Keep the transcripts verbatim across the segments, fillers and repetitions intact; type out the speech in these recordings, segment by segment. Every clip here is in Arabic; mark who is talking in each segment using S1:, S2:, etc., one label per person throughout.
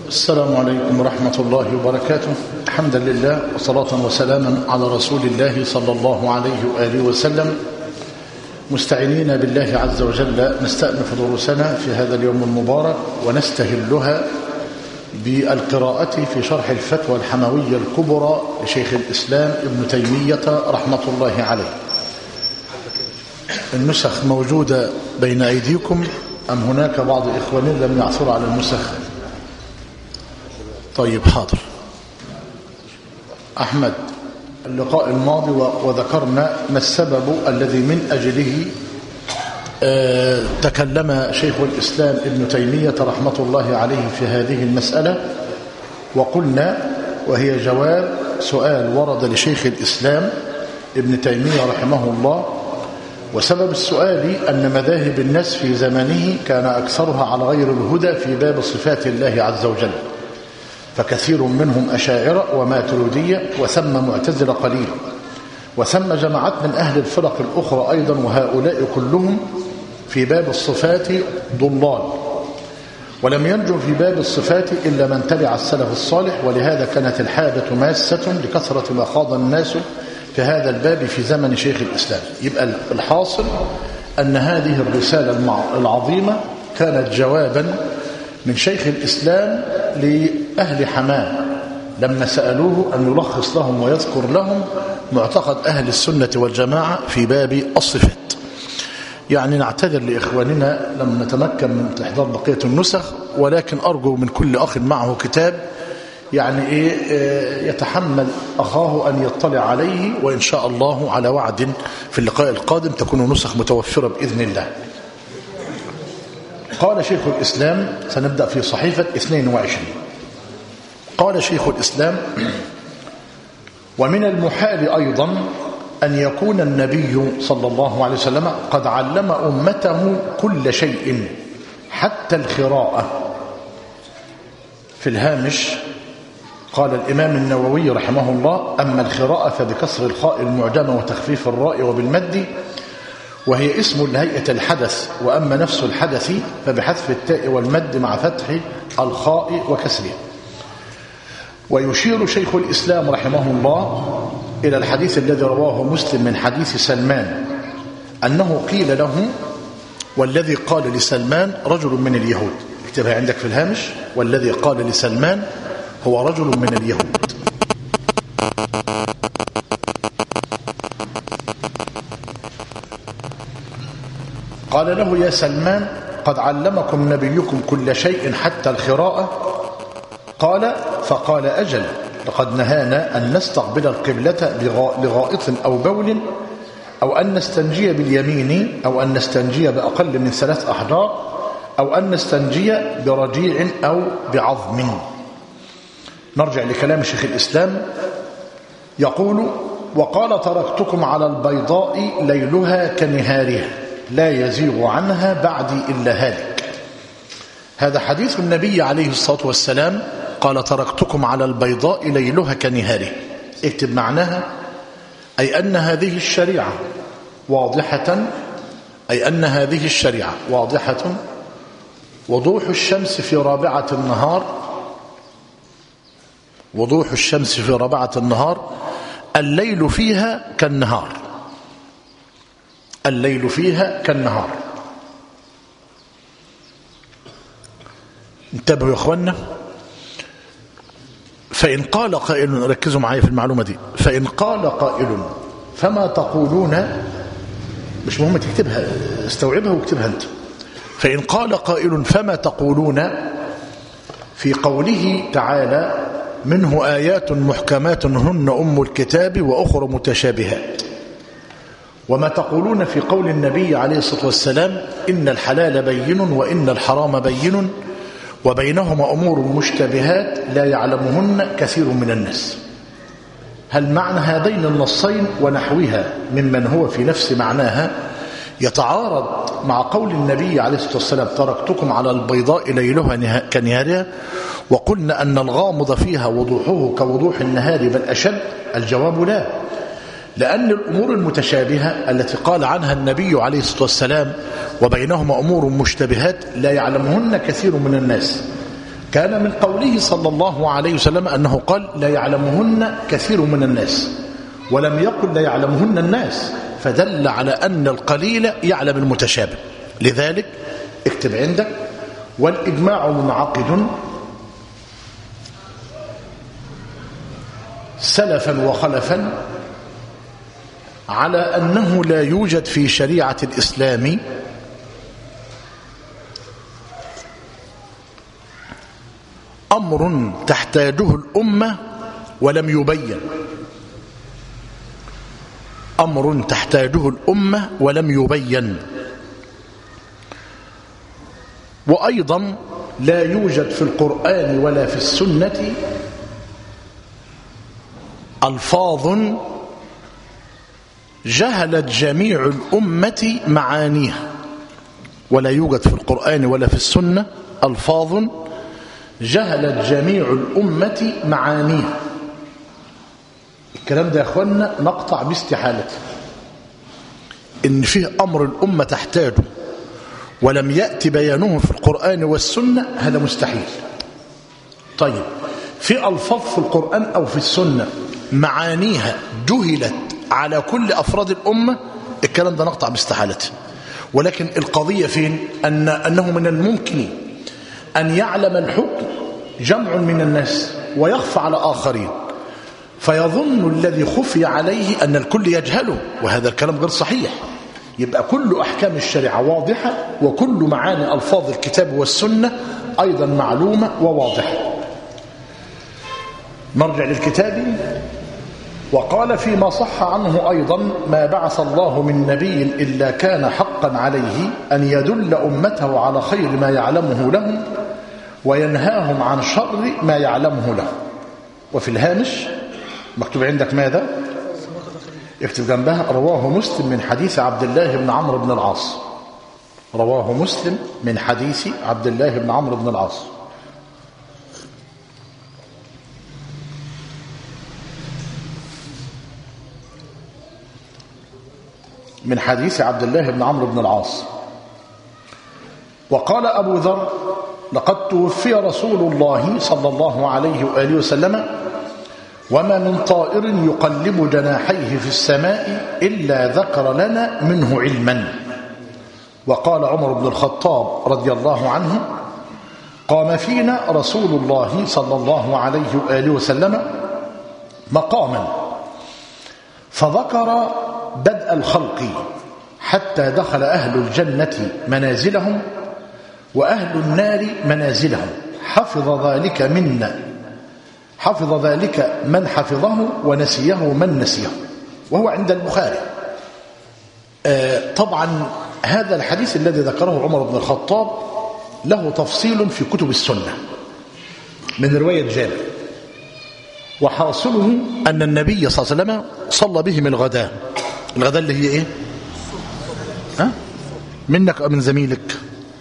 S1: السلام عليكم ورحمة الله وبركاته. حمدا لله وصلاة وسلاما على رسول الله صلى الله عليه وآله وسلم، مستعينين بالله عز وجل نستأنف دروسنا في هذا اليوم المبارك ونستهلها بالقراءة في شرح الفتوى الحموية الكبرى لشيخ الإسلام ابن تيمية رحمة الله عليه. النسخ موجودة بين أيديكم أم هناك بعض إخوانين لم يعثروا على النسخ؟ طيب حاضر. أحمد، اللقاء الماضي وذكرنا ما السبب الذي من أجله آه تكلم شيخ الإسلام ابن تيمية رحمة الله عليه في هذه المسألة، وقلنا وهي جواب سؤال ورد لشيخ الإسلام ابن تيمية رحمه الله. وسبب السؤال أن مذاهب الناس في زمانه كان أكثرها على غير الهدى في باب صفات الله عز وجل، فكثير منهم أشاعرة وماتريدية وثم معتزلة قليل، وثم جماعات من أهل الفرق الأخرى أيضا، وهؤلاء كلهم في باب الصفات ضلال، ولم ينجو في باب الصفات إلا من تبع السلف الصالح. ولهذا كانت الحاجة ماسة لكثرة ما خاض الناس في هذا الباب في زمن شيخ الإسلام. يبقى الحاصل أن هذه الرسالة العظيمة كانت جوابا من شيخ الإسلام لأهل حماه لما سألوه أن يلخص لهم ويذكر لهم معتقد أهل السنة والجماعة في باب الصفات. يعني نعتذر لإخواننا لم نتمكن من إحضار بقية النسخ، ولكن أرجو من كل أخ معه كتاب يعني إيه يتحمل أخاه أن يطلع عليه، وإن شاء الله على وعد في اللقاء القادم تكون نسخ متوفرة بإذن الله. قال شيخ الإسلام، سنبدأ في صحيفة اثنين وعشرين. قال شيخ الإسلام: ومن المحال أيضا أن يكون النبي صلى الله عليه وسلم قد علم أمته كل شيء حتى القراءة. في الهامش قال الإمام النووي رحمه الله: أما القراءة فبكسر الخاء المعجمة وتخفيف الراء وبالمد، وهي اسم لهيئة الحدث، وأما نفس الحدث فبحذف التاء والمد مع فتح الخاء وكسرها. ويشير شيخ الإسلام رحمه الله إلى الحديث الذي رواه مسلم من حديث سلمان أنه قيل له: والذي قال لسلمان رجل من اليهود. اكتبها عندك في الهامش: والذي قال لسلمان هو رجل من اليهود. قال له: يا سلمان، قد علمكم نبيكم كل شيء حتى القراءة؟ قال: فقال: أجل، لقد نهانا أن نستقبل القبلة لغائط أو بول، أو أن نستنجي باليمين، أو أن نستنجي بأقل من ثلاث أحجار، أو أن نستنجي برجيع أو بعظم. نرجع لكلام شيخ الإسلام يقول: وقال: تركتكم على البيضاء ليلها كنهارها لا يزيغ عنها بعدي إلا هالك. هذا حديث النبي عليه الصلاة والسلام، قال: تركتكم على البيضاء ليلها كنهارها. اكتب معناها: أي أن هذه الشريعة واضحة، أي أن هذه الشريعة واضحة وضوح الشمس في رابعة النهار، وضوح الشمس في رابعة النهار، الليل فيها كالنهار، الليل فيها كالنهار. انتبهوا يا اخوانا. فإن قال قائل، ركزوا معايا في المعلومة دي، فإن قال قائل فما تقولون، مش مهم تكتبها، استوعبها واكتبها انت. فإن قال قائل فما تقولون في قوله تعالى: منه آيات محكمات هن أم الكتاب وأخرى متشابهات، وما تقولون في قول النبي عليه الصلاة والسلام: إن الحلال بين وإن الحرام بين وبينهما أمور مشتبهات لا يعلمهن كثير من الناس. هل معنى هذين النصين ونحوها ممن هو في نفس معناها يتعارض مع قول النبي عليه الصلاة والسلام: تركتكم على البيضاء ليلها كنهارها؟ وقلنا أن الغامض فيها وضوحه كوضوح النهار بل أشد. الجواب لا، لأن الأمور المتشابهة التي قال عنها النبي عليه الصلاة والسلام: وبينهما أمور مشتبهات لا يعلمهن كثير من الناس، كان من قوله صلى الله عليه وسلم أنه قال لا يعلمهن كثير من الناس، ولم يقل لا يعلمهن الناس، فدل على أن القليل يعلم المتشابه. لذلك اكتب عندك: والإجماع منعقد سلفا وخلفا على أنه لا يوجد في شريعة الإسلام أمر تحتاجه الأمة ولم يبين، أمر تحتاجه الأمة ولم يبين. وأيضا لا يوجد في القرآن ولا في السنة ألفاظ جهلت جميع الأمة معانيها، ولا يوجد في القرآن ولا في السنة ألفاظ جهلت جميع الأمة معانيها. الكلام ده يا أخوانا نقطع باستحالته، إن فيه أمر الأمة تحتاجه ولم يأتي بيانه في القرآن والسنة، هذا مستحيل. طيب، في ألفاظ في القرآن أو في السنة معانيها جهلت على كل أفراد الأمة، الكلام ده نقطع باستحالته. ولكن القضية فين؟ أن أنه من الممكن أن يعلم الحكم جمع من الناس ويخفى على آخرين، فيظن الذي خفي عليه أن الكل يجهله، وهذا الكلام غير صحيح. يبقى كل أحكام الشريعة واضحة، وكل معاني ألفاظ الكتاب والسنة أيضا معلومة وواضحة. نرجع للكتاب. وقال فيما صح عنه أيضا: ما بعث الله من نبي إلا كان حقا عليه أن يدل أمته على خير ما يعلمه لهم وينهاهم عن شر ما يعلمه لهم. وفي الهامش مكتوب عندك ماذا؟ اكتب جنبها: رواه مسلم من حديث عبد الله بن عمرو بن العاص. رواه مسلم من حديث عبد الله بن عمرو بن العاص. من حديث عبد الله بن عمرو بن العاص. وقال أبو ذر: لقد توفي رسول الله صلى الله عليه وآله وسلم وما من طائر يقلب جناحيه في السماء إلا ذكر لنا منه علما. وقال عمر بن الخطاب رضي الله عنه: قام فينا رسول الله صلى الله عليه وآله وسلم مقاما فذكر بدء الخلق حتى دخل أهل الجنة منازلهم وأهل النار منازلهم، حفظ ذلك منا حفظ ذلك من حفظه ونسيه من نسيه، وهو عند البخاري. آه طبعا هذا الحديث الذي ذكره عمر بن الخطاب له تفصيل في كتب السنة من رواية جابر، وحاصله أن النبي صلى الله عليه وسلم صلى بهم الغداء. الغداء اللي هي إيه؟ ها؟ منك أو من زميلك؟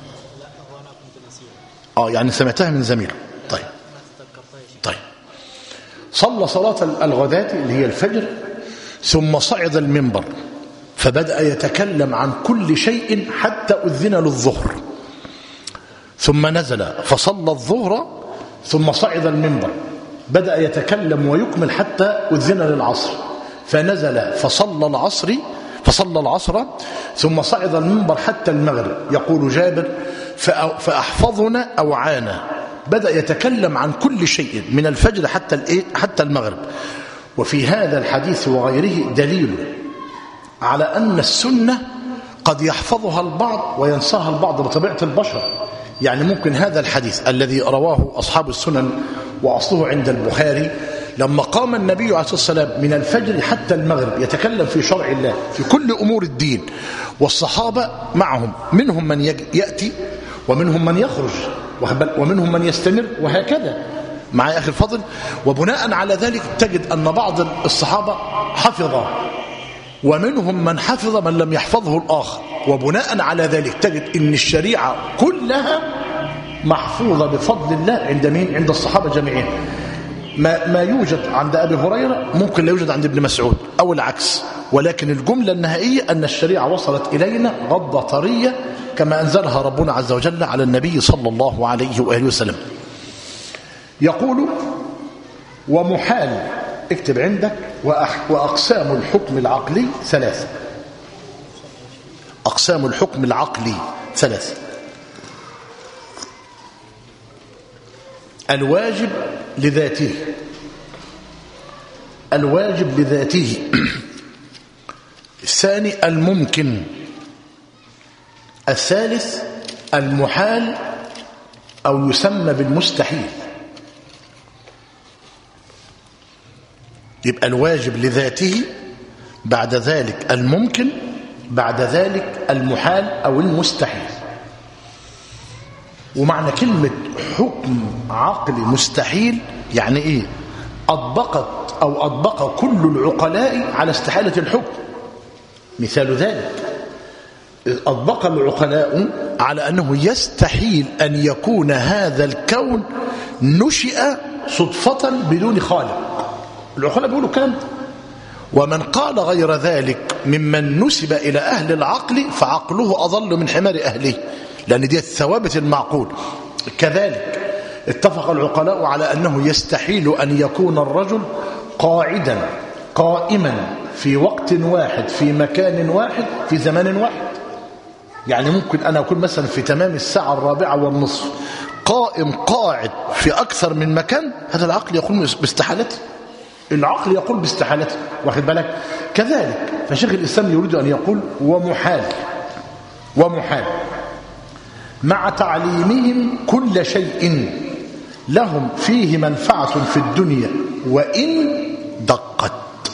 S1: آه يعني سمعتها من زميله. طيب طيب صلى صلاة الغداة اللي هي الفجر، ثم صعد المنبر فبدأ يتكلم عن كل شيء حتى أذن للظهر، ثم نزل فصلى الظهر، ثم صعد المنبر بدأ يتكلم ويكمل حتى أذن للعصر، فنزل فصلى العصر فصلى العصر ثم صعد المنبر حتى المغرب. يقول جابر: فأحفظنا أوعانا، بدأ يتكلم عن كل شيء من الفجر حتى حتى المغرب. وفي هذا الحديث وغيره دليل على أن السنة قد يحفظها البعض وينساها البعض بطبيعة البشر. يعني ممكن هذا الحديث الذي رواه أصحاب السنن وأصله عند البخاري، لما قام النبي عليه الصلاة والسلام من الفجر حتى المغرب يتكلم في شرع الله في كل أمور الدين، والصحابة معهم، منهم من يأتي ومنهم من يخرج ومنهم من يستمر، وهكذا مع أخي الفضل. وبناء على ذلك تجد أن بعض الصحابة حفظ، ومنهم من حفظ من لم يحفظه الآخر، وبناء على ذلك تجد أن الشريعة كلها محفوظة بفضل الله عند مين؟ عند الصحابة جميعا. ما, ما يوجد عند أبي هريرة ممكن لا يوجد عند ابن مسعود أو العكس، ولكن الجملة النهائية أن الشريعة وصلت إلينا غضة طرية كما أنزلها ربنا عز وجل على النبي صلى الله عليه وآله وسلم. يقول ومحال، اكتب عندك، وأقسام الحكم العقلي ثلاثة. أقسام الحكم العقلي ثلاثة: الواجب لذاته، الواجب لذاته. الثاني الممكن. الثالث المحال أو يسمى بالمستحيل. يبقى الواجب لذاته، بعد ذلك الممكن، بعد ذلك المحال أو المستحيل. ومعنى كلمة حكم عقلي مستحيل يعني إيه؟ أطبقت أو أطبق كل العقلاء على استحالة الحكم. مثال ذلك أطبق العقلاء على أنه يستحيل أن يكون هذا الكون نشئ صدفة بدون خالق. العقلاء بيقولوا الكلام ده. ومن قال غير ذلك ممن نسب إلى أهل العقل فعقله أضل من حمار أهله، لأن دي الثوابت المعقول. كذلك اتفق العقلاء على أنه يستحيل أن يكون الرجل قاعدا قائما في وقت واحد في مكان واحد في زمان واحد. يعني ممكن أنا أكون مثلا في تمام الساعة الرابعة والنصف قائم قاعد في أكثر من مكان، هذا العقل يقول باستحالته. العقل يقول باستحالته، واخد بالك؟ كذلك فشيخ الإسلام يريد أن يقول ومحال، ومحال مع تعليمهم كل شيء لهم فيه منفعة في الدنيا وإن دقت.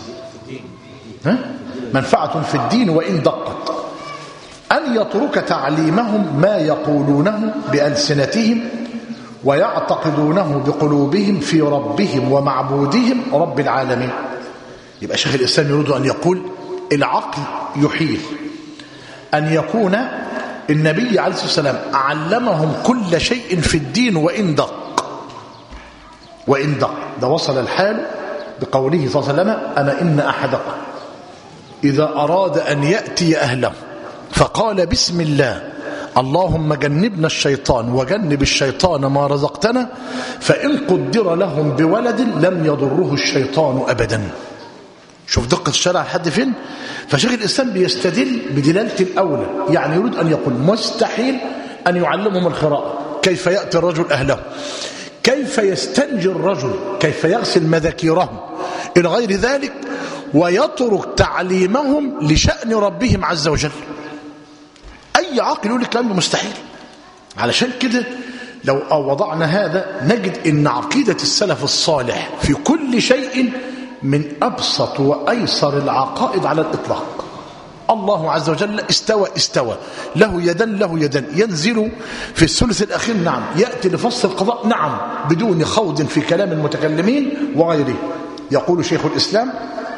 S1: ها؟ منفعة في الدين وإن دقت. أن يترك تعليمهم ما يقولونه بألسنتهم ويعتقدونه بقلوبهم في ربهم ومعبودهم رب العالمين. يبقى شيخ الإسلام يريد أن يقول العقل يحيل أن يكون النبي عليه الصلاة والسلام علمهم كل شيء في الدين وإن دق، وإن دق. ده وصل الحال بقوله صلى الله عليه وسلم أما إن أحدكم إذا أراد أن يأتي أهله فقال بسم الله اللهم جنبنا الشيطان وجنب الشيطان ما رزقتنا فإن قدر لهم بولد لم يضره الشيطان أبدا. شوف دقة الشرع لحد فين. فشيخ الإسلام بيستدل بدلالة الأولى، يعني يريد أن يقول مستحيل أن يعلمهم القراءة، كيف يأتي الرجل أهله، كيف يستنجي الرجل، كيف يغسل مذاكيرهم إلى غير ذلك، ويترك تعليمهم لشأن ربهم عز وجل. أي عاقل يقول الكلام ده مستحيل. علشان كده لو وضعنا هذا نجد إن عقيدة السلف الصالح في كل شيء من أبسط وأيسر العقائد على الإطلاق. الله عز وجل استوى استوى، له يدن له يدن، ينزل في الثلث الأخير نعم، يأتي لفصل القضاء نعم، بدون خوض في كلام المتكلمين وغيره. يقول شيخ الإسلام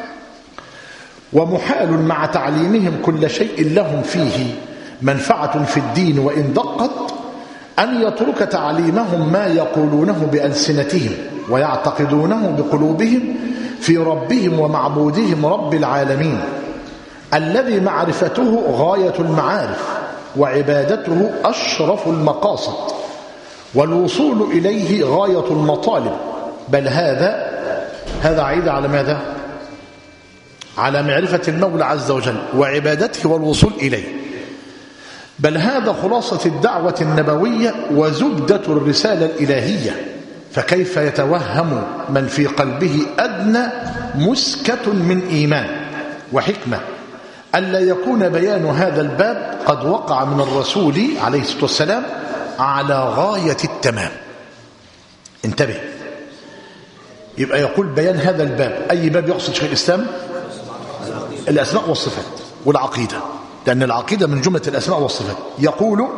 S1: ومحال مع تعليمهم كل شيء لهم فيه منفعة في الدين وإن دقت أن يترك تعليمهم ما يقولونه بألسنتهم ويعتقدونه بقلوبهم في ربهم ومعبودهم رب العالمين الذي معرفته غاية المعارف وعبادته أشرف المقاصد والوصول إليه غاية المطالب. بل هذا هذا عيد على ماذا؟ على معرفة المولى عز وجل وعبادته والوصول إليه. بل هذا خلاصة الدعوة النبوية وزبدة الرسالة الإلهية. فكيف يتوهم من في قلبه أدنى مسكة من إيمان وحكمة ألا يكون بيان هذا الباب قد وقع من الرسول عليه الصلاة والسلام على غاية التمام. انتبه، يبقى يقول بيان هذا الباب. أي باب يقصد شيخ الإسلام؟ الأسماء والصفات والعقيدة، لأن العقيدة من جملة الأسماء والصفات. يقول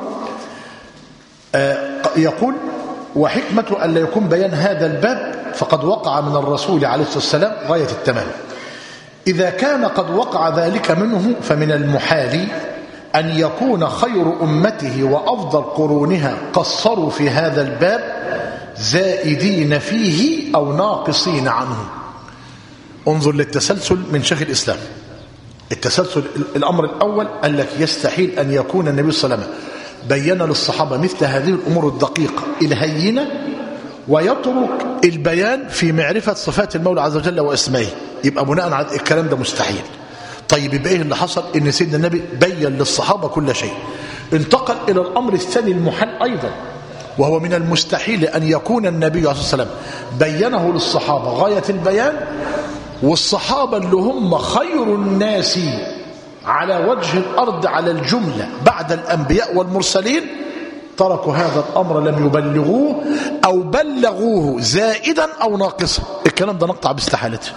S1: آه يقول وحكمة ألا يكون بيان هذا الباب فقد وقع من الرسول عليه الصلاة والسلام غاية التمام. إذا كان قد وقع ذلك منه فمن المحال أن يكون خير أمته وأفضل قرونها قصروا في هذا الباب زائدين فيه أو ناقصين عنه. انظر للتسلسل من شيخ الإسلام. التسلسل الأمر الأول قال لك يستحيل أن يكون النبي صلى الله عليه وسلم بين للصحابة مثل هذه الأمور الدقيقة الهينة ويترك البيان في معرفة صفات المولى عز وجل واسمائه، يبقى بناء على الكلام ده مستحيل. طيب يبقى ايه اللي حصل؟ ان سيدنا النبي بين للصحابة كل شيء. انتقل الى الامر الثاني المحال ايضا، وهو من المستحيل ان يكون النبي عليه الصلاة والسلام بينه للصحابة غاية البيان، والصحابة اللي هم خير الناس على وجه الارض على الجملة بعد الانبياء والمرسلين تركوا هذا الامر، لم يبلغوه او بلغوه زائدا او ناقصا. الكلام ده نقطع باستحالته،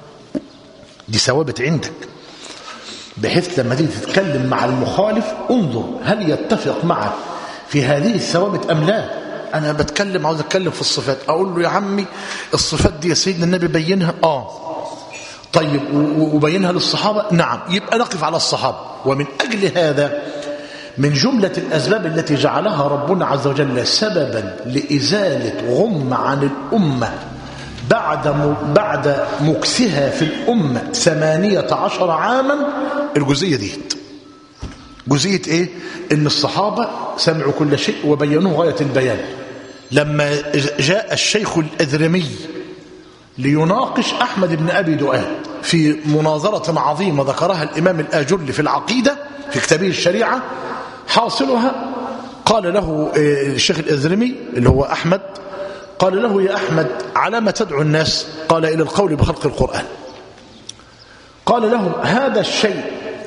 S1: دي ثوابت عندك، بحيث لما تيجي تتكلم مع المخالف انظر هل يتفق معك في هذه الثوابت ام لا. انا بتكلم عاوز اتكلم في الصفات، اقول له يا عمي الصفات دي يا سيدنا النبي بينها، اه طيب وبينها للصحابة، نعم، يبقى نقف على الصحابة. ومن اجل هذا من جملة الاسباب التي جعلها ربنا عز وجل سببا لازالة غم عن الامة بعد بعد مكثها في الامة ثمانية عشر عاما الجزئية دي. جزئية ايه؟ ان الصحابة سمعوا كل شيء وبينوه غاية البيان. لما جاء الشيخ الأذرمي ليناقش أحمد بن أبي دؤاد في مناظرة عظيمة ذكرها الإمام الآجري في العقيدة في كتابه الشريعة، حاصلها قال له الشيخ الأذرمي اللي هو أحمد، قال له يا أحمد على ما تدعو الناس؟ قال إلى القول بخلق القرآن. قال له هذا الشيء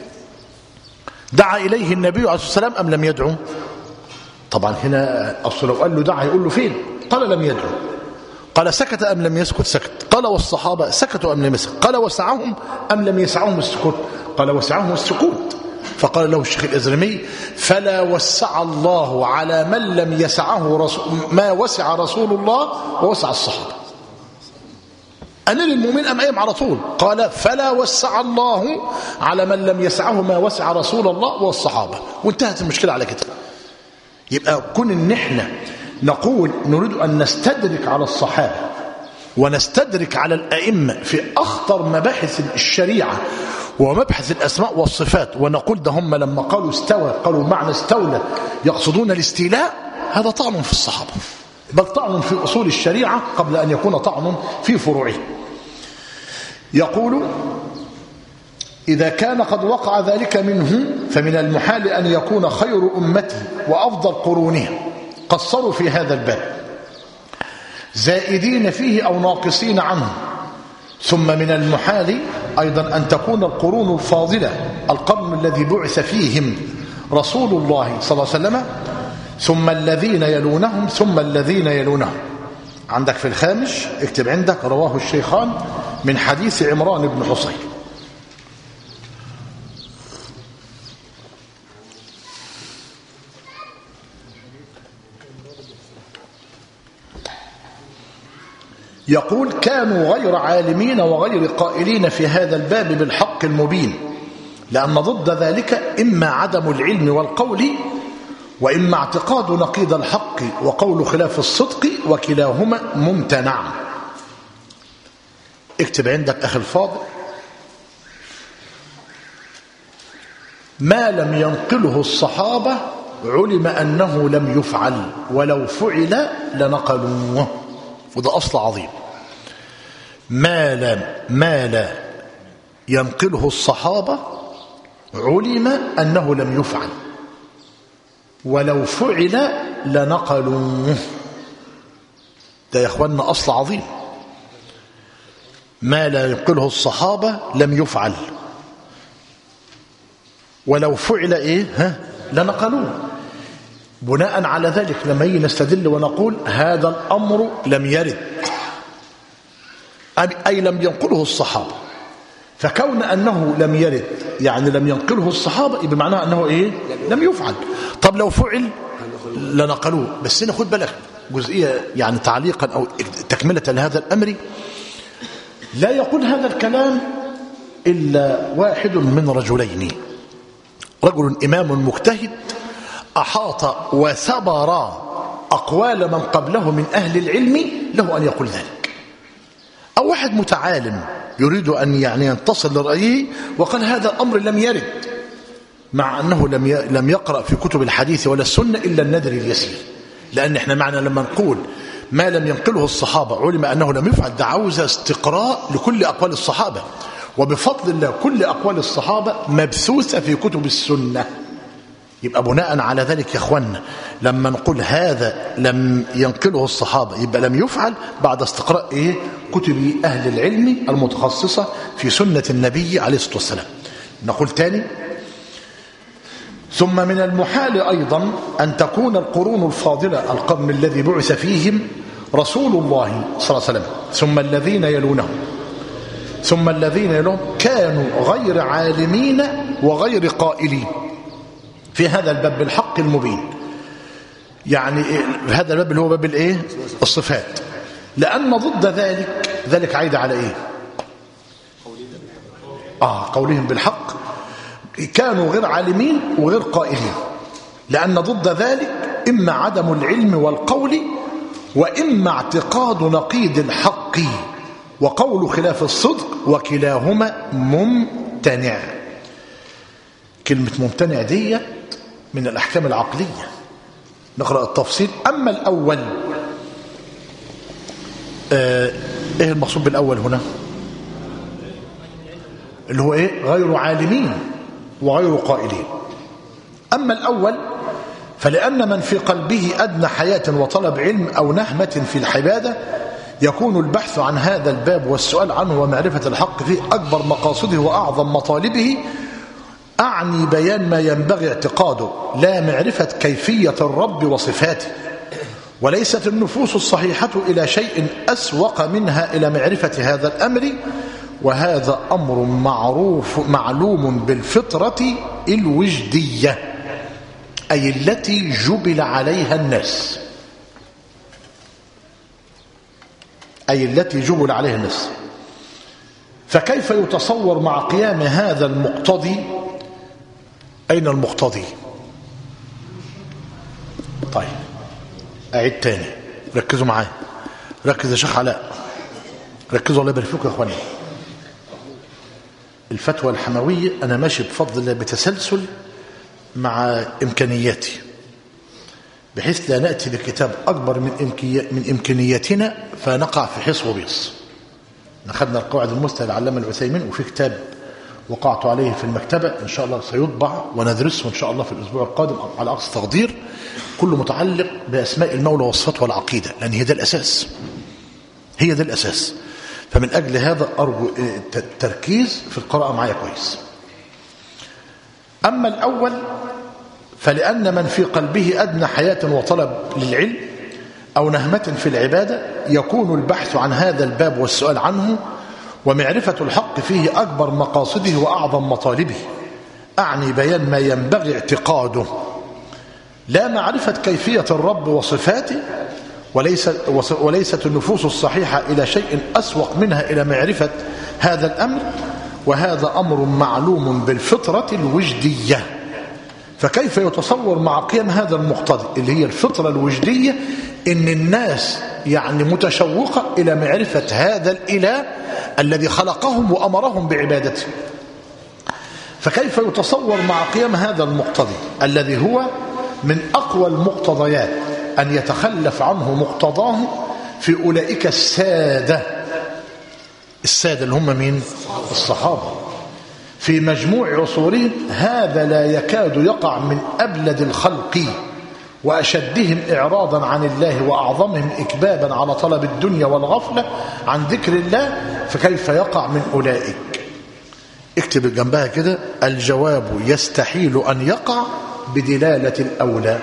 S1: دعا إليه النبي عليه الصلاة والسلام أم لم يدعو؟ طبعا هنا أصل لو قال له دعا يقول له فين؟ قال لم يدعو. قال سكت أم لم يسكت؟ سكت. قال والصحابة سكتوا أم لم يسكت؟ قال وسعهم أم لم يسعهم السكوت؟ قال وسعهم السكوت. فقال له الشيخ الأزرمي فلا وسع الله على من لم يسعه رسول ما وسع رسول الله ووسع الصحابة. أمير المؤمنين أم أيم على طول قال فلا وسع الله على من لم يسعه ما وسع رسول الله والصحابة، وانتهت المشكلة على كده. يبقى كون ان احنا نقول نريد أن نستدرك على الصحابة ونستدرك على الأئمة في أخطر مباحث الشريعة ومبحث الأسماء والصفات، ونقول ده هم لما قالوا استوى قالوا معنى استولى يقصدون الاستيلاء، هذا طعن في الصحابة، بل طعن في أصول الشريعة قبل أن يكون طعن في فروعه. يقول إذا كان قد وقع ذلك منه فمن المحال أن يكون خير أمته وأفضل قرونها قصروا في هذا الباب زائدين فيه أو ناقصين عنه. ثم من المحال أيضا أن تكون القرون الفاضلة القرن الذي بعث فيهم رسول الله صلى الله عليه وسلم ثم الذين يلونهم ثم الذين يلونهم. عندك في الخامش اكتب عندك رواه الشيخان من حديث عمران بن حصين. يقول كانوا غير عالمين وغير قائلين في هذا الباب بالحق المبين، لأن ضد ذلك إما عدم العلم والقول وإما اعتقاد نقيض الحق وقول خلاف الصدق، وكلاهما ممتنع. اكتب عندك أخي الفاضل ما لم ينقله الصحابة علم أنه لم يفعل ولو فعل لنقلوه، وده أصل عظيم. ما لم ما لا ينقله الصحابة علم أنه لم يفعل ولو فعل لنقلوه. ده يا أخواننا أصل عظيم. ما لا ينقله الصحابة لم يفعل ولو فعل إيه ها لنقلوه. بناء على ذلك لما يجي نستدل ونقول هذا الأمر لم يرد أي لم ينقله الصحابة، فكون أنه لم يرد يعني لم ينقله الصحابة يبقى معناه أنه إيه لم يفعل. طب لو فعل لنقلوه. بس هنا خد بالك جزئية يعني تعليقا أو تكملة لهذا الأمر، لا يقول هذا الكلام إلا واحد من رجلين، رجل إمام مجتهد أحاط وثبر أقوال من قبله من أهل العلم له أن يقول ذلك، أو واحد متعالم يريد أن يعني ينتصر لرأيه وقال هذا الأمر لم يرد، مع أنه لم لم يقرأ في كتب الحديث ولا السنة إلا النذر اليسير. لأن احنا معنا لما نقول ما لم ينقله الصحابة علم أنه لم يفعل، ده عاوز استقراء لكل أقوال الصحابة، وبفضل الله كل أقوال الصحابة مبثوثة في كتب السنة. يبقى بناء على ذلك يا أخوانا لما نقول هذا لم ينقله الصحابة يبقى لم يفعل بعد استقراء إيه؟ كتب أهل العلم المتخصصة في سنة النبي عليه الصلاة والسلام. نقول تاني: ثم من المحال أيضا أن تكون القرون الفاضلة القرن الذي بعث فيهم رسول الله صلى الله عليه وسلم ثم الذين يلونهم ثم الذين يلونهم كانوا غير عالمين وغير قائلين في هذا الباب بالحق المبين. يعني هذا الباب اللي هو باب الايه؟ الصفات. لأن ضد ذلك ذلك عايد على ايه؟ آه قولهم بالحق كانوا غير عالمين وغير قائلين، لأن ضد ذلك إما عدم العلم والقول وإما اعتقاد نقيض الحق وقول خلاف الصدق، وكلاهما ممتنع. كلمة ممتنع دي من الأحكام العقلية. نقرأ التفصيل. أما الأول آه إيه المقصود بالأول هنا؟ اللي هو إيه؟ غير عالمين وغير قائلين. أما الأول فلأن من في قلبه أدنى حياة وطلب علم أو نهمة في العبادة يكون البحث عن هذا الباب والسؤال عنه ومعرفة الحق فيه أكبر مقاصده وأعظم مطالبه، أعني بيان ما ينبغي اعتقاده لا معرفة كيفية الرب وصفاته. وليست النفوس الصحيحة إلى شيء أسوق منها إلى معرفة هذا الأمر، وهذا أمر معروف معلوم بالفطرة الوجدية أي التي جبل عليها الناس أي التي جبل عليها الناس. فكيف يتصور مع قيام هذا المقتضي؟ أين المقتضي؟ طيب أعيد تاني، ركزوا معايا، ركز يا شيخ علاء، ركزوا الله يبارك فيكم يا اخواني. الفتوى الحموية أنا ماشي بفضل الله بتسلسل مع إمكانياتي، بحيث لا نأتي بكتاب أكبر من من إمكانياتنا فنقع في حص وبيص. أخذنا القواعد المثلى للعلامة العثيمين، وفي كتاب وقعت عليه في المكتبة إن شاء الله سيطبع وندرسه إن شاء الله في الأسبوع القادم على أقصى تقدير، كله متعلق بأسماء المولى والصفات والعقيدة، لأن هي ده الأساس، هي ده الأساس. فمن أجل هذا أرجو التركيز في القراءة معايا كويس. أما الأول فلأن من في قلبه أدنى حياة وطلب للعلم أو نهمة في العبادة يكون البحث عن هذا الباب والسؤال عنه ومعرفة الحق فيه أكبر مقاصده وأعظم مطالبه، أعني بيان ما ينبغي اعتقاده لا معرفة كيفية الرب وصفاته. وليست, وليست النفوس الصحيحة إلى شيء أسوق منها إلى معرفة هذا الأمر، وهذا أمر معلوم بالفطرة الوجدية. فكيف يتصور مع قيام هذا المقتضي اللي هي الفطرة الوجدية إن الناس يعني متشوقة إلى معرفة هذا الإله الذي خلقهم وأمرهم بعبادته؟ فكيف يتصور مع قيام هذا المقتضي الذي هو من أقوى المقتضيات أن يتخلف عنه مقتضاه في أولئك السادة، السادة اللي هم مين؟ الصحابة في مجموع عصورهم، هذا لا يكاد يقع من أبلد الخلق وأشدهم إعراضا عن الله وأعظمهم إكبابا على طلب الدنيا والغفلة عن ذكر الله. فكيف يقع من أولئك؟ اكتب جنبها كده: الجواب يستحيل أن يقع بدلالة الأولى.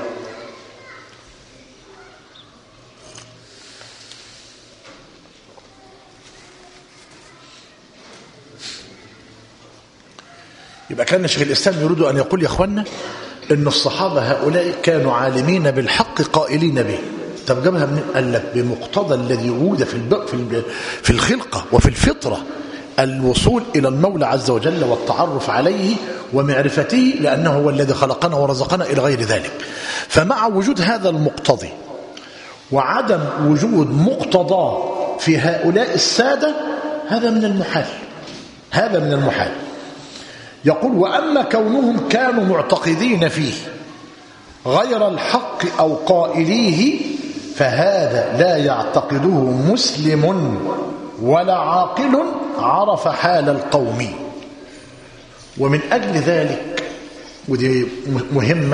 S1: يبقى كان شيخ الإسلام يريد أن يقول يا أخوانا إن الصحابة هؤلاء كانوا عالمين بالحق قائلين به. طب جابها من؟ قال لك بمقتضى الذي وجد في في الخلقة وفي الفطرة، الوصول إلى المولى عز وجل والتعرف عليه ومعرفته، لأنه هو الذي خلقنا ورزقنا إلى غير ذلك. فمع وجود هذا المقتضي وعدم وجود مقتضى في هؤلاء السادة، هذا من المحال، هذا من المحال. يقول: وأما كونهم كانوا معتقدين فيه غير الحق أو قائليه فهذا لا يعتقده مسلم ولا عاقل عرف حال القوم. ومن أجل ذلك، ودي مهمة،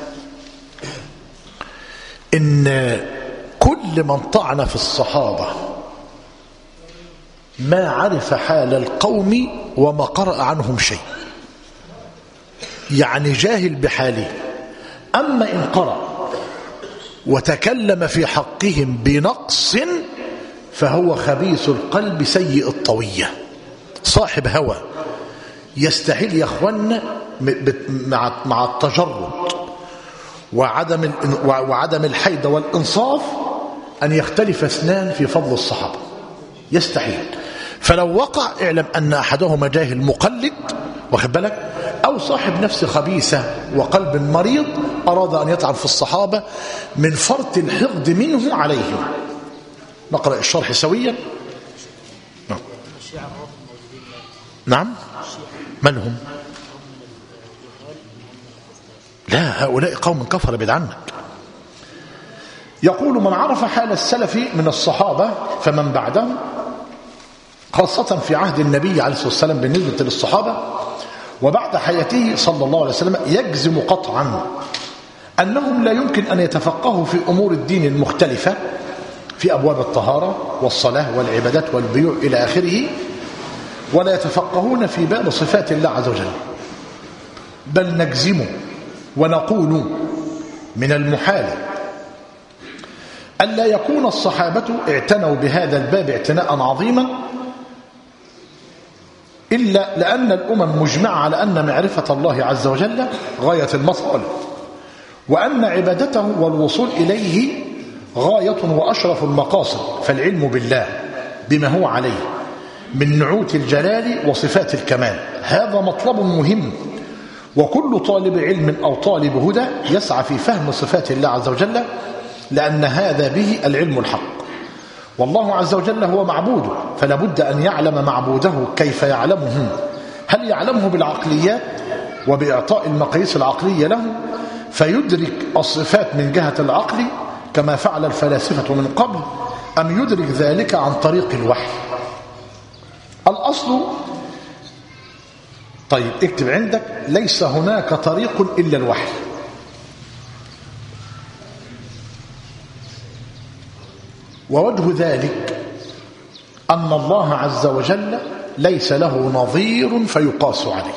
S1: إن كل من طعن في الصحابة ما عرف حال القوم وما قرأ عنهم شيء، يعني جاهل بحاله. أما إن قرأ وتكلم في حقهم بنقص فهو خبيث القلب سيء الطوية، صاحب هوى، يستحيل يا اخوانا مع التجرد وعدم وعدم الحيد والإنصاف أن يختلف اثنان في فضل الصحابة، يستحيل. فلو وقع اعلم أن أحدهما جاهل مقلد، واخد بالك، أو صاحب نفس خبيثة وقلب مريض أراد أن يطعن في الصحابة من فرط الحقد منه عليهم. نقرأ الشرح سويا. نعم, نعم. من هم؟ لا، هؤلاء قوم كفر بعد عنك. يقول: من عرف حال السلف من الصحابة فمن بعدهم، خاصة في عهد النبي عليه الصلاة والسلام بالنسبة للصحابة وبعد حياته صلى الله عليه وسلم، يجزم قطعا أنهم لا يمكن أن يتفقهوا في أمور الدين المختلفة في أبواب الطهارة والصلاة والعبادات والبيوع إلى آخره، ولا يتفقهون في باب صفات الله عز وجل، بل نجزم ونقول من المحال ألا يكون الصحابة اعتنوا بهذا الباب اعتناء عظيما، إلا لأن الأمم مجمعة على أن معرفة الله عز وجل غاية المطلب، وأن عبادته والوصول إليه غاية وأشرف المقاصد، فالعلم بالله بما هو عليه من نعوت الجلال وصفات الكمال هذا مطلب مهم، وكل طالب علم أو طالب هدى يسعى في فهم صفات الله عز وجل، لأن هذا به العلم الحق. والله عز وجل هو معبوده، فلا بد أن يعلم معبوده كيف يعلمه. هل يعلمه بالعقليات وبإعطاء المقاييس العقلية له فيدرك الصفات من جهة العقل كما فعل الفلاسفة من قبل، أم يدرك ذلك عن طريق الوحي؟ الأصل، طيب اكتب عندك: ليس هناك طريق إلا الوحي. ووجه ذلك أن الله عز وجل ليس له نظير فيقاس عليه.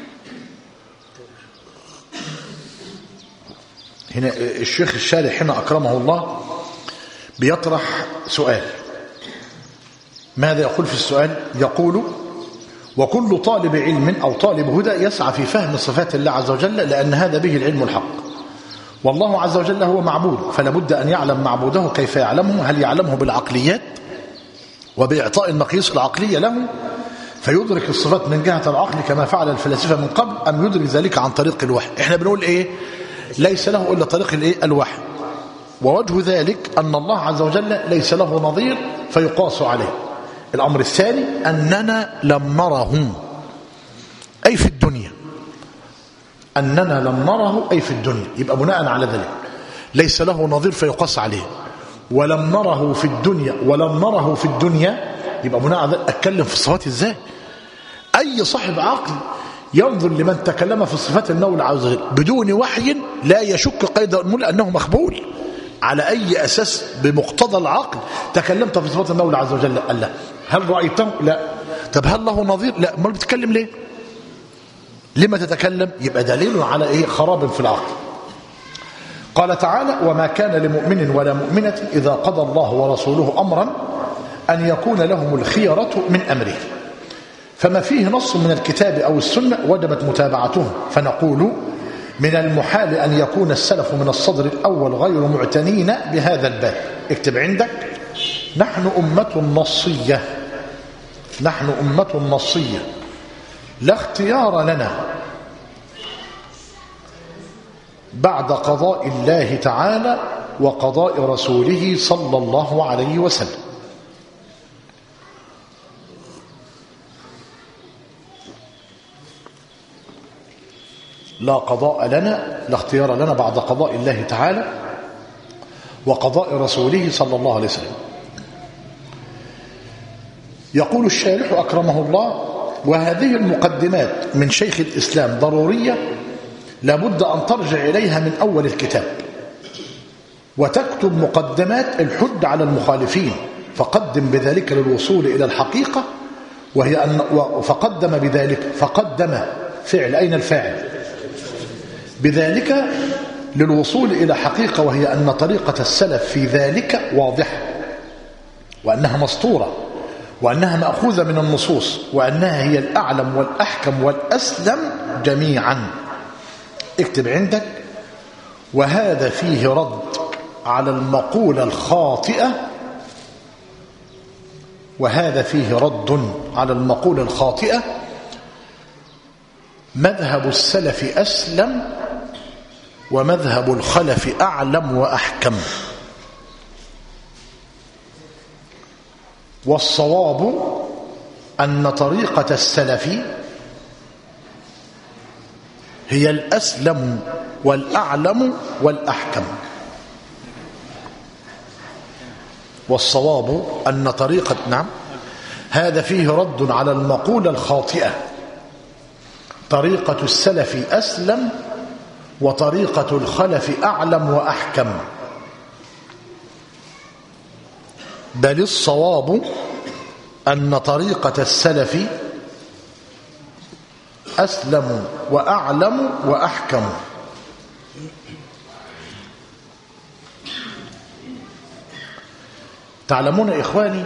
S1: هنا الشيخ الشارح هنا أكرمه الله بيطرح سؤال. ماذا يقول في السؤال؟ يقول: وكل طالب علم أو طالب هدى يسعى في فهم صفات الله عز وجل، لأن هذا به العلم الحق. والله عز وجل هو معبود، فلا بد أن يعلم معبوده كيف يعلمه. هل يعلمه بالعقليات وبإعطاء المقاييس العقلية له فيدرك الصفات من جهة العقل كما فعل الفلاسفة من قبل، أم يدرك ذلك عن طريق الوحي؟ احنا بنقول ايه؟ ليس له إلا طريق الايه؟ الوحي. ووجه ذلك أن الله عز وجل ليس له نظير فيقاس عليه. الأمر الثاني أننا لم نره أي في الدنيا، أننا لم نره أي في الدنيا، يبقى بناء على ذلك ليس له نظير فيقاس عليه، ولم نره في الدنيا ولم نره في الدنيا، يبقى بناء على ذلك أتكلم في الصفات إزاي؟ أي صاحب عقل ينظر لمن تكلم في صفات المولى عز وجل بدون وحي لا يشك قيد المولى أنه مخبول. على أي أساس بمقتضى العقل تكلمت في صفات المولى عز وجل؟ قال لا. هل رأيته؟ لا. طب هل له نظير؟ لا. ما بتتكلم ليه؟ لما تتكلم؟ يبقى دليل على إيه؟ خراب في العقل. قال تعالى: وما كان لمؤمن ولا مؤمنة إذا قضى الله ورسوله أمرا أن يكون لهم الخيرة من أمره. فما فيه نص من الكتاب أو السنة وجبت متابعته، فنقول من المحال أن يكون السلف من الصدر الأول غير معتنين بهذا الباب. اكتب عندك: نحن أمة نصية، نحن أمة نصية لا اختيار لنا بعد قضاء الله تعالى وقضاء رسوله صلى الله عليه وسلم. لا قضاء لنا، لا اختيار لنا بعد قضاء الله تعالى وقضاء رسوله صلى الله عليه وسلم. يقول الشارح أكرمه الله: وهذه المقدمات من شيخ الإسلام ضرورية لابد أن ترجع إليها من أول الكتاب، وتكتب مقدمات الحد على المخالفين، فقدم بذلك للوصول إلى الحقيقة، وهي أن فقدم بذلك فقدم فعل، أين الفاعل؟ بذلك للوصول إلى حقيقة، وهي أن طريقة السلف في ذلك واضحة، وأنها مسطورة، وأنها مأخوذة من النصوص، وأنها هي الأعلم والأحكم والأسلم جميعا. اكتب عندك: وهذا فيه رد على المقولة الخاطئة وهذا فيه رد على المقولة الخاطئة مذهب السلف أسلم ومذهب الخلف أعلم وأحكم، والصواب أن طريقة السلف هي الأسلم والأعلم والأحكم. والصواب أن طريقة نعم هذا فيه رد على المقولة الخاطئة: طريقة السلف أسلم وطريقة الخلف أعلم وأحكم، بل الصواب أن طريقة السلف أسلم وأعلم وأحكم. تعلمون إخواني،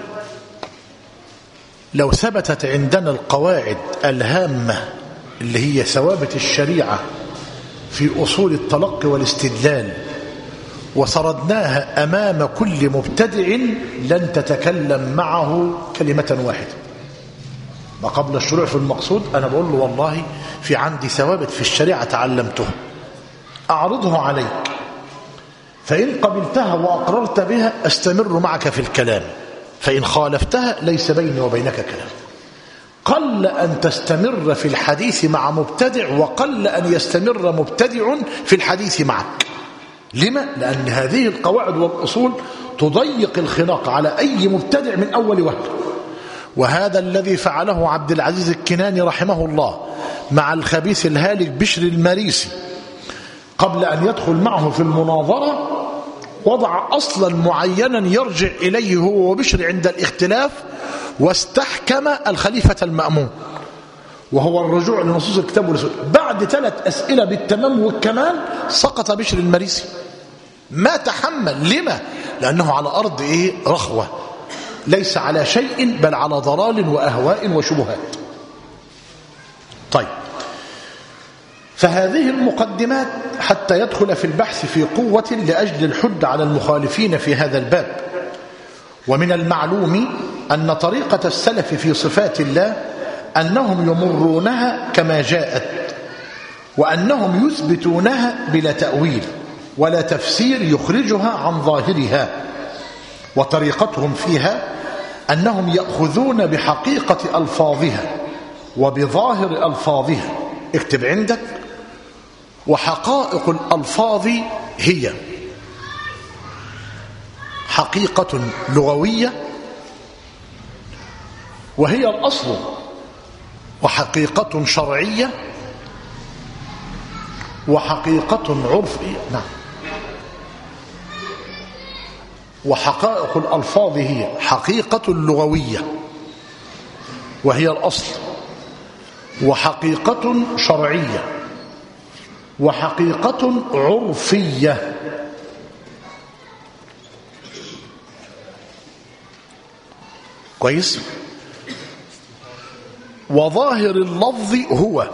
S1: لو ثبتت عندنا القواعد الهامة اللي هي ثوابت الشريعة في أصول التلقي والاستدلال وسردناها أمام كل مبتدع لن تتكلم معه كلمة واحدة. ما قبل الشروع في المقصود أنا بقول له والله في عندي ثوابت في الشريعة تعلمتها، أعرضها عليك، فإن قبلتها وأقررت بها أستمر معك في الكلام، فإن خالفتها ليس بيني وبينك كلام. قل أن تستمر في الحديث مع مبتدع، وقل أن يستمر مبتدع في الحديث معك. لما؟ لأن هذه القواعد والأصول تضيق الخناق على أي مبتدع من أول وهلة. وهذا الذي فعله عبد العزيز الكناني رحمه الله مع الخبيث الهالك بشر المريسي قبل أن يدخل معه في المناظرة، وضع أصلا معينا يرجع إليه هو وبشر عند الاختلاف، واستحكم الخليفة المأمون، وهو الرجوع لنصوص الكتاب والسنة. بعد ثلاث أسئلة بالتمام والكمال سقط بشر المريسي، ما تحمل. لما؟ لأنه على أرض إيه؟ رخوة، ليس على شيء بل على ضلال وأهواء وشبهات. طيب، فهذه المقدمات حتى يدخل في البحث في قوة لأجل الحد على المخالفين في هذا الباب. ومن المعلوم أن طريقة السلف في صفات الله أنهم يمرونها كما جاءت، وأنهم يثبتونها بلا تأويل ولا تفسير يخرجها عن ظاهرها. وطريقتهم فيها أنهم يأخذون بحقيقة ألفاظها وبظاهر ألفاظها. اكتب عندك: وحقائق الألفاظ هي حقيقة لغوية وهي الأصل، وحقيقة شرعية، وحقيقة عرفية. نعم. وحقائق الألفاظ هي حقيقة لغوية وهي الأصل، وحقيقة شرعية، وحقيقة عرفية. كويس. وظاهر اللفظ هو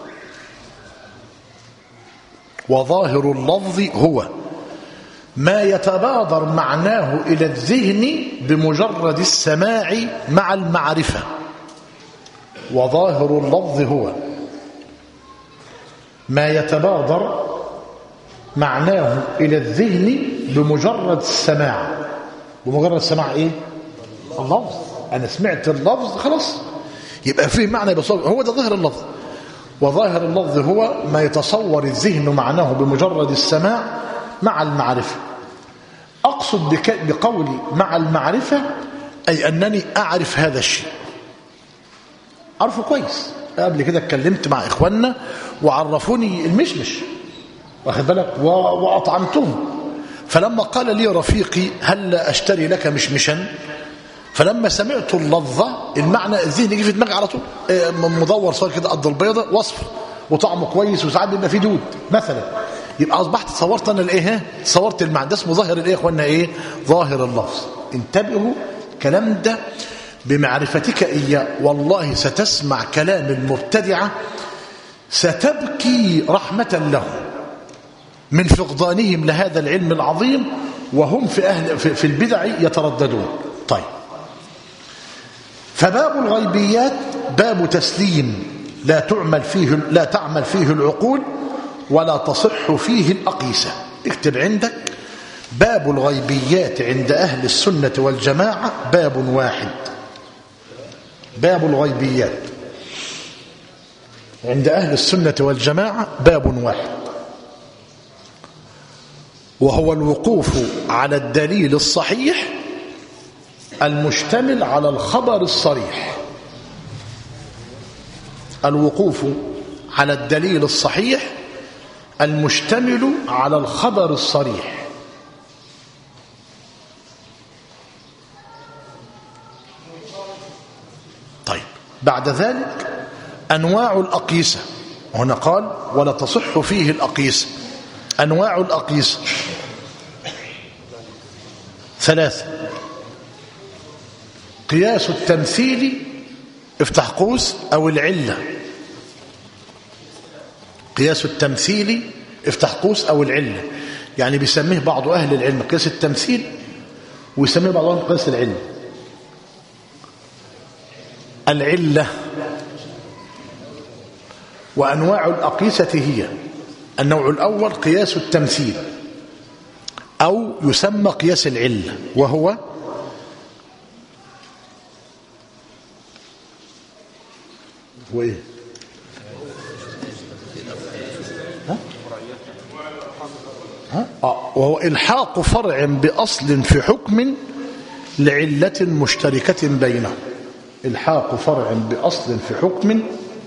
S1: وظاهر اللفظ هو ما يتبادر معناه إلى الذهن بمجرد السماع مع المعرفة. وظاهر اللفظ هو ما يتبادر معناه إلى الذهن بمجرد السماع. بمجرد السماع إيه؟ اللفظ. أنا سمعت اللفظ خلاص يبقى فيه معنى بصوره، هو ده ظاهر اللفظ. وظاهر اللفظ هو ما يتصور الذهن معناه بمجرد السماع مع المعرفة. أقصد بقولي مع المعرفة أي أنني أعرف هذا الشيء، أعرفه كويس. قبل كده اتكلمت مع إخواننا وعرفوني المشمش، واخد بالك، وأطعمتهم. فلما قال لي رفيقي هل أشتري لك مشمشا، فلما سمعت اللفظة المعنى الذهني جه في دماغي على طول، مدور صار كده قد البيضة وصفه وطعمه كويس وساعات بيبقى فيه دود مثلا، يبقى أصبحت تصورت أنا الإيه، تصورت المعنى ده اسمه ظاهر الإيه يا إخوانا، إيه ظاهر اللفظ. انتبهوا كلام ده بمعرفتك إياه، والله ستسمع كلام المبتدعة ستبكي رحمة لهم من فقدانهم لهذا العلم العظيم، وهم في أهل في البدع يترددون. طيب، فباب الغيبيات باب تسليم لا تعمل فيه لا تعمل فيه العقول ولا تصح فيه الأقيسة. اكتب عندك باب الغيبيات عند أهل السنة والجماعة باب واحد. باب الغيبيات عند أهل السنة والجماعة باب واحد، وهو الوقوف على الدليل الصحيح المشتمل على الخبر الصريح. الوقوف على الدليل الصحيح المشتمل على الخبر الصريح. طيب، بعد ذلك أنواع الأقيسة. هنا قال ولا تصح فيه الأقيسة. أنواع الأقيسة ثلاثة: قياس التمثيل افتح قوس أو العلة. قياس التمثيل افتح قوس أو العلة، يعني بيسميه بعض أهل العلم قياس التمثيل، ويسميه بعضهم قياس العلة. العلة وأنواع الأقيسة هي: النوع الأول قياس التمثيل أو يسمى قياس العلة، وهو هو إيه؟ ها؟ ها؟ آه. وهو إلحاق فرع بأصل في حكم لعلة مشتركة بينه. إلحاق فرع بأصل في حكم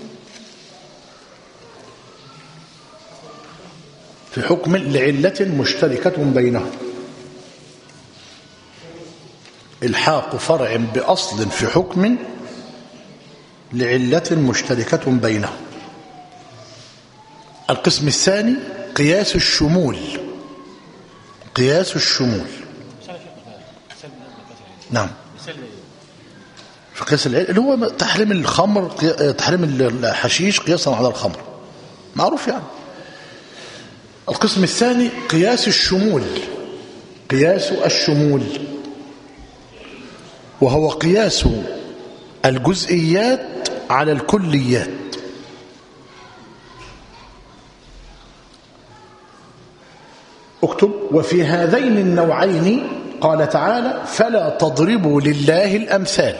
S1: في حكم لعلة مشتركة بينه. إلحاق فرع بأصل في حكم لعلة مشتركة بينه. القسم الثاني قياس الشمول. قياس الشمول نعم، في قياس العلة اللي هو تحريم الخمر، تحريم الحشيش قياسا على الخمر، معروف يعني. القسم الثاني قياس الشمول. قياس الشمول وهو قياس الجزئيات على الكليات. اكتب: وفي هذين النوعين قال تعالى فلا تضربوا لله الأمثال.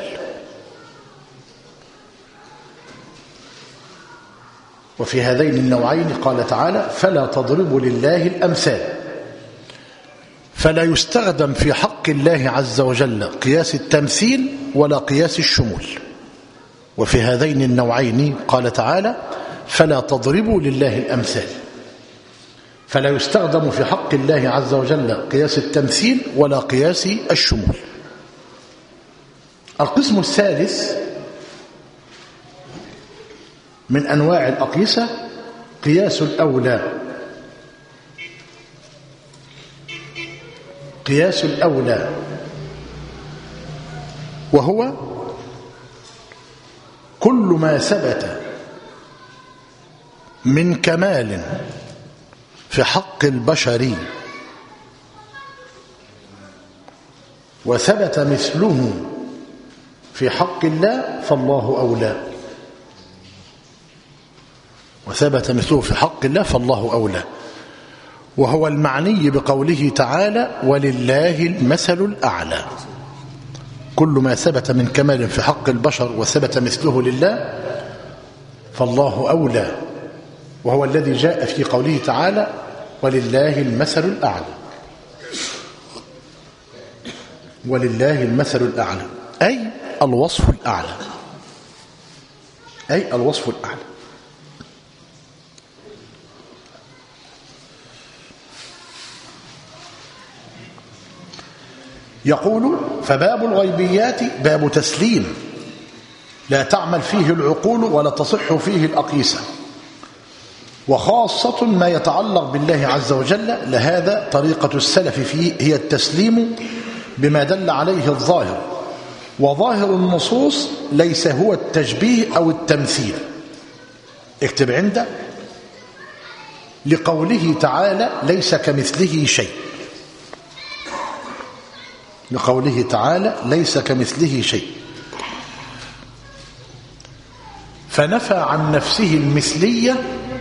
S1: وفي هذين النوعين قال تعالى فلا تضربوا لله الأمثال، فلا يستخدم في حق الله عز وجل قياس التمثيل ولا قياس الشمول. وفي هذين النوعين قال تعالى فلا تضربوا لله الأمثال، فلا يستخدم في حق الله عز وجل قياس التمثيل ولا قياس الشمول. القسم الثالث من أنواع الأقيسة قياس الأولى. قياس الأولى وهو كل ما ثبت من كمال في حق البشر وثبت مثله في حق الله فالله أولى. وثبت مثله في حق الله فالله أولى، وهو المعني بقوله تعالى ولله المثل الأعلى. كل ما ثبت من كمال في حق البشر وثبت مثله لله فالله أولى، وهو الذي جاء في قوله تعالى ولله المثل الأعلى. ولله المثل الأعلى، أي الوصف الأعلى، أي الوصف الأعلى. يقول: فباب الغيبيات باب تسليم لا تعمل فيه العقول ولا تصح فيه الأقيسة، وخاصة ما يتعلق بالله عز وجل. لهذا طريقة السلف فيه هي التسليم بما دل عليه الظاهر، وظاهر النصوص ليس هو التشبيه أو التمثيل. اكتب عندك: لقوله تعالى ليس كمثله شيء، لقوله تعالى ليس كمثله شيء، فنفى عن نفسه المثلية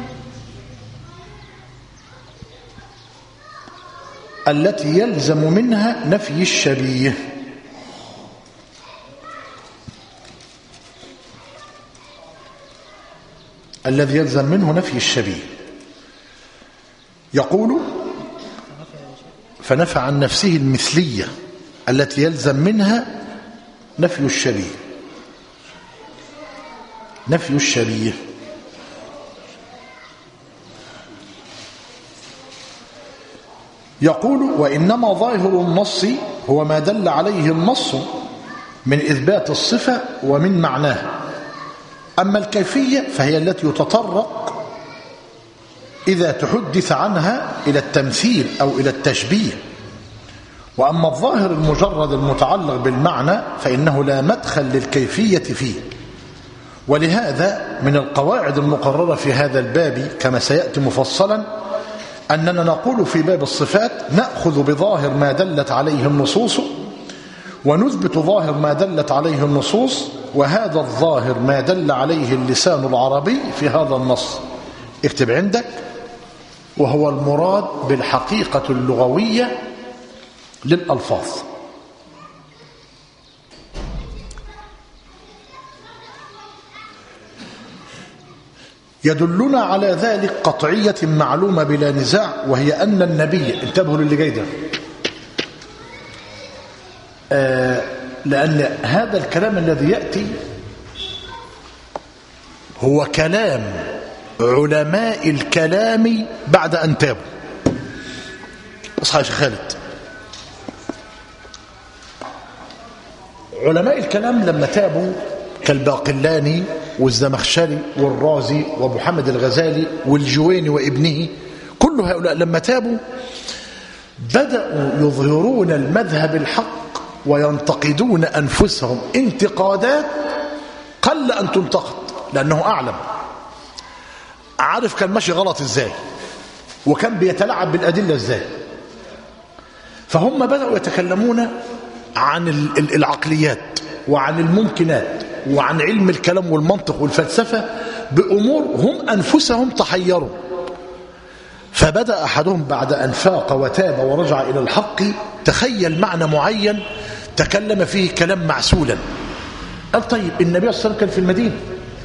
S1: التي يلزم منها نفي الشبيه. الذي يلزم منه نفي الشبيه. يقول: فنفى عن نفسه المثلية التي يلزم منها نفي الشبيه، نفي الشبيه. يقول: وإنما ظاهر النص هو ما دل عليه النص من إثبات الصفة ومن معناه، أما الكيفية فهي التي يتطرق إذا تحدث عنها إلى التمثيل أو إلى التشبيه. وأما الظاهر المجرد المتعلق بالمعنى فإنه لا مدخل للكيفية فيه. ولهذا من القواعد المقررة في هذا الباب كما سيأتي مفصلا أننا نقول في باب الصفات نأخذ بظاهر ما دلت عليه النصوص ونثبت ظاهر ما دلت عليه النصوص، وهذا الظاهر ما دل عليه اللسان العربي في هذا النص. اكتب عندك: وهو المراد بالحقيقة اللغوية للألفاظ. يدلنا على ذلك قطعية معلومة بلا نزاع، وهي أن النبي، انتبهوا للي جاي ده، آه لأن هذا الكلام الذي يأتي هو كلام علماء الكلام بعد أن تابوا. اصحى يا شيخ خالد. علماء الكلام لما تابوا كالباقلاني والزمخشري والرازي ومحمد الغزالي والجويني وابنه، كل هؤلاء لما تابوا بدأوا يظهرون المذهب الحق وينتقدون أنفسهم انتقادات قل أن تنتقد، لأنه أعلم، عارف كان ماشي غلط إزاي وكان بيتلعب بالأدلة إزاي. فهم بدأوا يتكلمون عن العقليات وعن الممكنات وعن علم الكلام والمنطق والفلسفة بأمور هم أنفسهم تحيروا. فبدأ أحدهم بعد أن فاق وتاب ورجع إلى الحق تخيل معنى معين تكلم فيه كلام معسولا. قال: طيب النبي صلى الله عليه وسلم كان في المدينة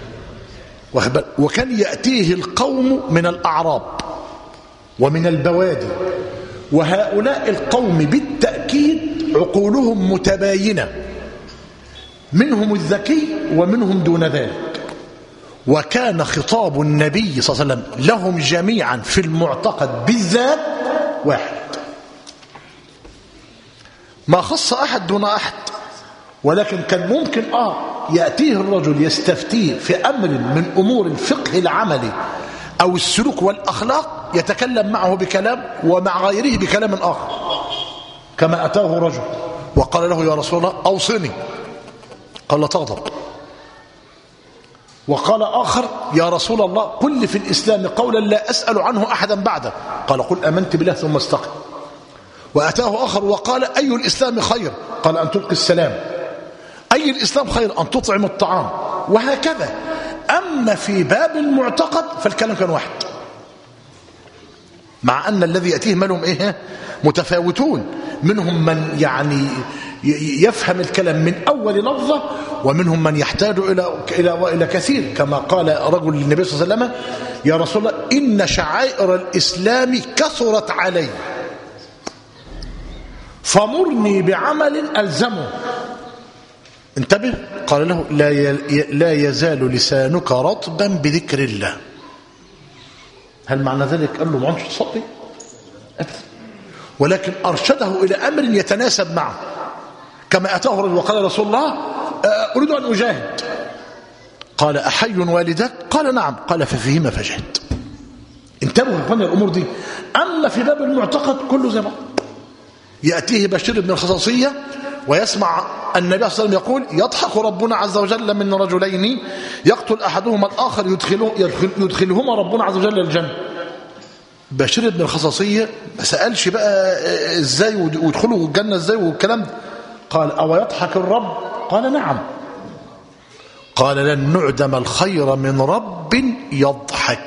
S1: وكان يأتيه القوم من الأعراب ومن البوادي، وهؤلاء القوم بالتأكيد عقولهم متباينة، منهم الذكي ومنهم دون ذلك، وكان خطاب النبي صلى الله عليه وسلم لهم جميعا في المعتقد بالذات واحد، ما خص أحد دون أحد. ولكن كان ممكن آه يأتيه الرجل يستفتيه في أمر من أمور الفقه العملي أو السلوك والأخلاق، يتكلم معه بكلام ومع غيره بكلام آخر، كما أتاه رجل وقال له: يا رسول الله أوصني، قال: لا تغضب. وقال آخر: يا رسول الله قل لي في الإسلام قولا لا أسأل عنه أحدا بعده، قال: قل آمنت بالله ثم استقم. وأتاه آخر وقال: أي الإسلام خير؟ قال: أن تلقي السلام. أي الإسلام خير؟ أن تطعم الطعام. وهكذا. أما في باب المعتقد فالكلام كان واحد، مع أن الذي يأتيه منهم إيه؟ متفاوتون، منهم من يعني يفهم الكلام من أول لفظة، ومنهم من يحتاج إلى إلى إلى كثير، كما قال رجل للنبي صلى الله عليه وسلم: يا رسول الله إن شعائر الإسلام كثرت علي، فمرني بعمل ألزمه. انتبه، قال له لا لا يزال لسانك رطبا بذكر الله. هل معنى ذلك قال له ما عادش تصلي؟ ولكن أرشده إلى أمر يتناسب معه، كما أتاه رجل وقال رسول الله أريد أن أجاهد، قال أحي والدك؟ قال نعم، قال ففيهما فجاهد. انتبهوا يا اخواني الأمور دي. أما في باب المعتقد كله زي بعض. يأتيه بشير بن الخصاصية ويسمع النبي صلى الله عليه وسلم يقول يضحك ربنا عز وجل من رجلين يقتل أحدهما الآخر يدخله يدخل يدخلهما ربنا عز وجل الجنة. بشير بن الخصاصية ما سألش بقى ازاي ويدخلوا الجنة ازاي والكلام ده، قال أو يضحك الرب؟ قال نعم. قال لن نعدم الخير من رب يضحك.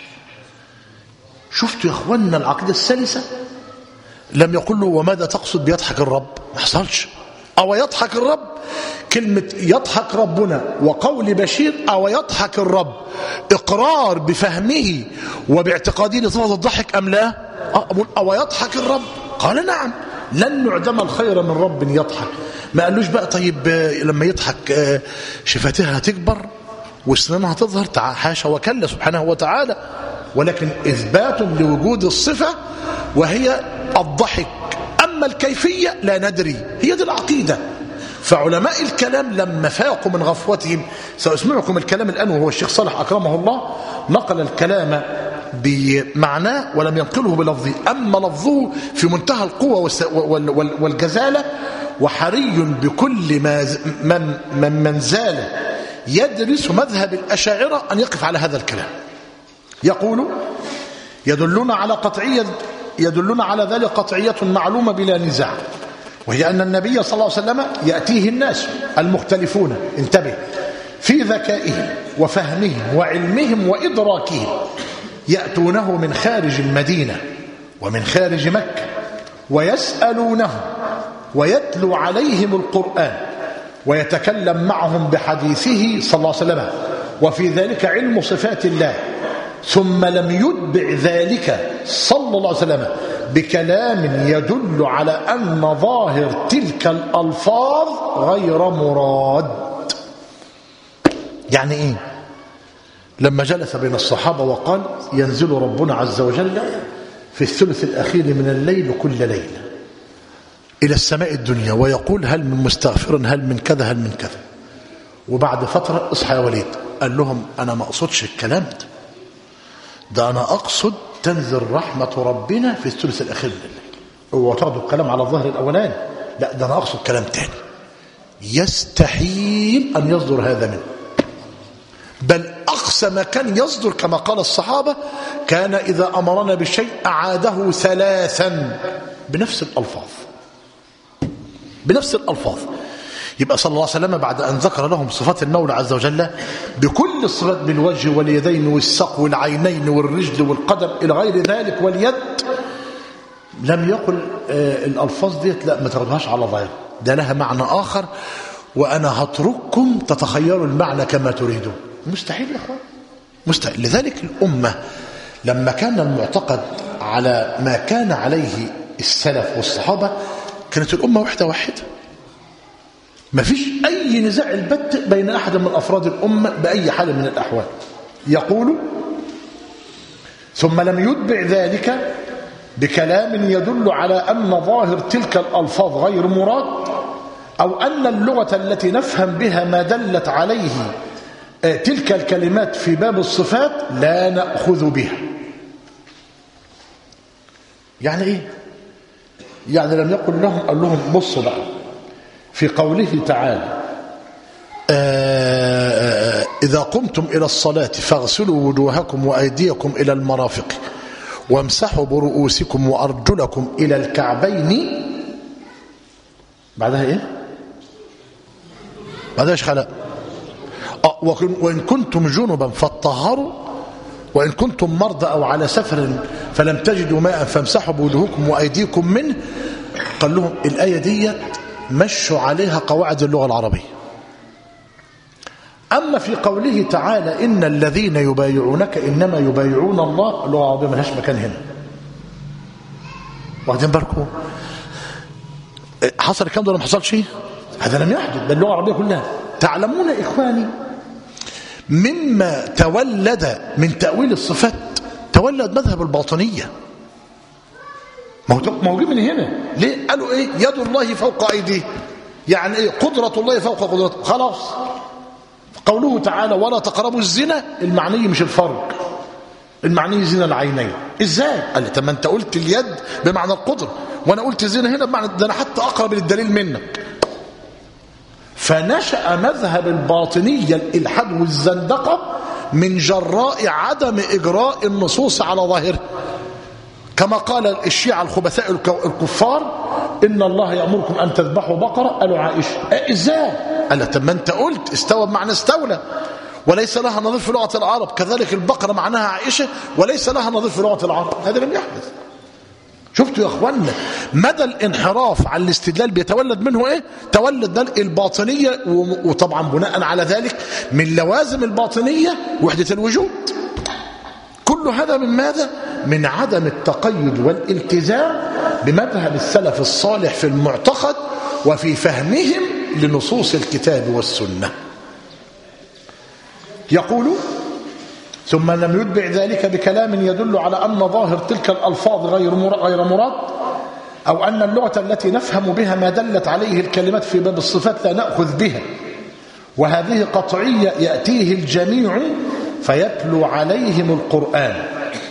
S1: شفتوا يا اخواننا العقيدة السلسة؟ لم يقول له وماذا تقصد بيضحك الرب؟ ما حصلش. أو يضحك الرب، كلمة يضحك ربنا وقول بشير أو يضحك الرب إقرار بفهمه وباعتقاده لصفة الضحك أم لا؟ أو يضحك الرب؟ قال نعم. لن نعدم الخير من رب يضحك. ما قالوش بقى طيب لما يضحك شفتها هتكبر وسنانها تظهر، حاشا وكلا سبحانه وتعالى، ولكن إثبات لوجود الصفة وهي الضحك. أما الكيفية لا ندري، هي دي العقيدة. فعلماء الكلام لما فاقوا من غفوتهم، سأسمعكم الكلام الآن وهو الشيخ صالح أكرمه الله نقل الكلام بمعناه ولم ينقله بلفظه، أما لفظه في منتهى القوة والجزالة، وحري بكل من من, من زال يدرس مذهب الأشاعرة أن يقف على هذا الكلام. يقول يدلون على قطعية يدلون على ذلك قطعية معلومة بلا نزاع، وهي أن النبي صلى الله عليه وسلم يأتيه الناس المختلفون، انتبه، في ذكائهم وفهمهم وعلمهم وإدراكهم، يأتونه من خارج المدينة ومن خارج مكة ويسألونه ويتلو عليهم القرآن ويتكلم معهم بحديثه صلى الله عليه وسلم، وفي ذلك علم صفات الله، ثم لم يتبع ذلك صلى الله عليه وسلم بكلام يدل على أن ظاهر تلك الألفاظ غير مراد. يعني إيه؟ لما جلس بين الصحابة وقال ينزل ربنا عز وجل في الثلث الأخير من الليل كل ليلة إلى السماء الدنيا ويقول هل من مستغفر، هل من كذا، هل من كذا، وبعد فترة اصحى يا وليد، قال لهم أنا ما أقصدش الكلام ده، ده أنا أقصد تنزل رحمة ربنا في الثلث الأخير من الليل. هو تاخدوا الكلام على الظاهر الأولاني، لا ده أنا أقصد كلام تاني يستحيل أن يصدر هذا منه، بل أقصى ما كان يصدر كما قال الصحابة كان إذا أمرنا بالشيء أعاده ثلاثا بنفس الألفاظ بنفس الألفاظ. يبقى صلى الله عليه وسلم بعد أن ذكر لهم صفات المولى عز وجل بكل الصفات، بالوجه واليدين والساق والعينين والرجل والقدم إلى غير ذلك واليد، لم يقل آه الألفاظ ديت لا ما تاخدوهاش على ظاهر، ده لها معنى آخر وأنا هترككم تتخيلوا المعنى كما تريدون. مستحيل يا أخوان، مستحيل. لذلك الأمة لما كان المعتقد على ما كان عليه السلف والصحابة كانت الأمة وحدة واحدة، ما فيش أي نزاع البت بين أحد من أفراد الأمة بأي حال من الأحوال. يقول ثم لم يتبع ذلك بكلام يدل على أن ظاهر تلك الألفاظ غير مراد، أو أن اللغة التي نفهم بها ما دلت عليه تلك الكلمات في باب الصفات لا نأخذ بها. يعني إيه؟ يعني لم يقل لهم، قال لهم بصوا بقى في قوله تعالى آه إذا قمتم إلى الصلاة فاغسلوا وجوهكم وأيديكم إلى المرافق وامسحوا برؤوسكم وأرجلكم إلى الكعبين، بعدها إيه؟ بعدها إيش خلق؟ آه وإن كنتم جنبا فاطهروا وإن كنتم مرضى أو على سفر فلم تجدوا ماء فامسحوا بوجوهكم وأيديكم منه. قال لهم الآية دي مشوا عليها قواعد اللغة العربية. أما في قوله تعالى إن الذين يبايعونك إنما يبايعون الله، اللغة العربية ملهاش مكان هنا. واخدين بالكم؟ حصل الكلام ده ولا ما حصلش؟ هذا لم يحدث، بل اللغة العربية كلها. تعلمون إخواني مما تولد من تأويل الصفات تولد مذهب الباطنية. ما هو جه من هنا. ليه؟ قالوا ايه؟ يد الله فوق ايديه، يعني ايه؟ قدرة الله فوق قدرته. خلاص. قوله تعالى ولا تقربوا الزنا، المعني مش الفرج، المعني زنا العينين. ازاي؟ قال لي طب ما انت قلت اليد بمعنى القدرة، وانا قلت الزنا هنا بمعنى ده، انا حتى اقرب للدليل منك. فنشأ مذهب الباطنية الإلحاد والزندقة من جراء عدم إجراء النصوص على ظاهرها، كما قال الشيعة الخبثاء الكفار إن الله يأمركم أن تذبحوا بقرة. قالوا عائشة إزاي؟ قال طب ما أنت قلت استوى بمعنى استولى وليس لها نظير في لغة العرب، كذلك البقرة معناها عائشة وليس لها نظير في لغة العرب. هذا لم يحدث. شفتوا يا اخوانا مدى الانحراف على الاستدلال بيتولد منه ايه؟ تولد ده الباطنية. وطبعا بناء على ذلك من لوازم الباطنية وحدة الوجود. كل هذا من ماذا؟ من عدم التقيد والالتزام بمذهب السلف الصالح في المعتقد وفي فهمهم لنصوص الكتاب والسنة. يقول ثم لم يتبع ذلك بكلام يدل على أن ظاهر تلك الألفاظ غير غير مراد، أو أن اللغة التي نفهم بها ما دلت عليه الكلمات في باب الصفات لا نأخذ بها، وهذه قطعية يأتيه الجميع فيتلو عليهم القرآن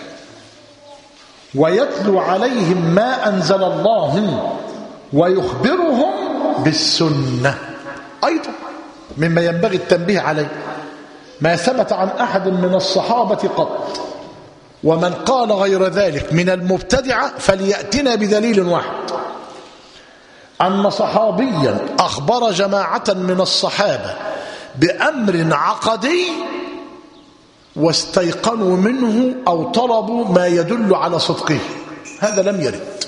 S1: ويتلو عليهم ما أنزل الله ويخبرهم بالسنة. أيضا مما ينبغي التنبيه عليه ما ثبت عن أحد من الصحابة قط، ومن قال غير ذلك من المبتدعة فليأتنا بدليل واحد، أن صحابيا أخبر جماعة من الصحابة بأمر عقدي واستيقنوا منه أو طلبوا ما يدل على صدقه. هذا لم يرد،